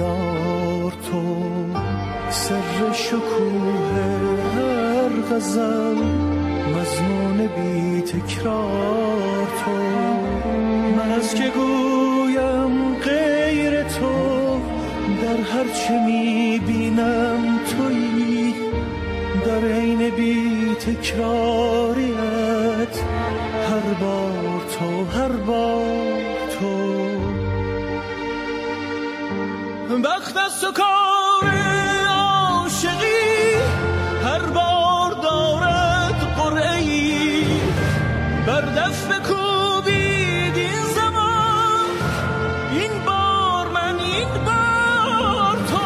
بیدار تو، سر شکوه هر غزل، مضمون بی تکرار تو. من از که گویم غیر تو، در هر چه میبینم تویی، در عین بی تکراریت هر بار تو، هر بار تو. بخت است و کار عاشقی، هر بار دارد قرعه‌ای، بر دف بکوبید این زمان، این بار من، این بار تو.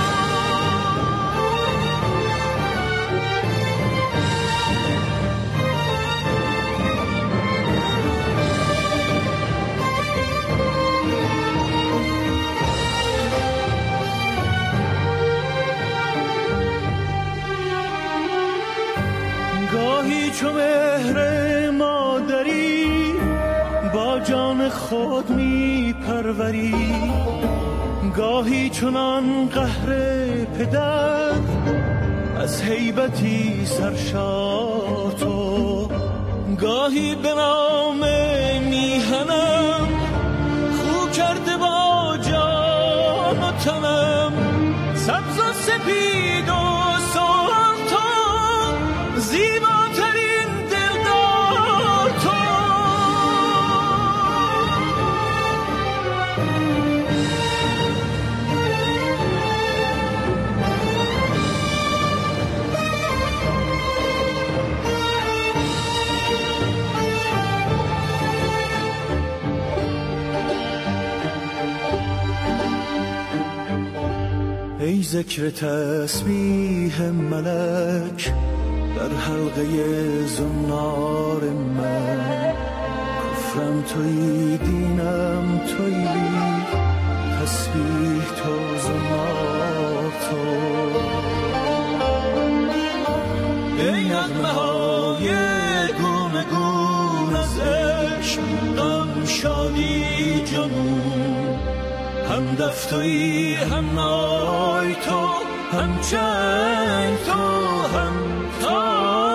گاهی چو مهر مادری با جان خود می پروری، گاهی چنان قهر پدر از هیبتی سرشار تو. گاهی به نام میهنم خو کرده با جان و تنم، سبز و سپید و سرخ تو، زیباترین دلدار تو. ای ذکر تسبیح ملک در حلقه زنار من، کفرم تویی دینم تویی، تسبیح تو زنار تو. ای نغمه های گونه گون از عشق، غم شادی جنون، هم دف تویی هم نای تو، هم چنگ تو، هم تا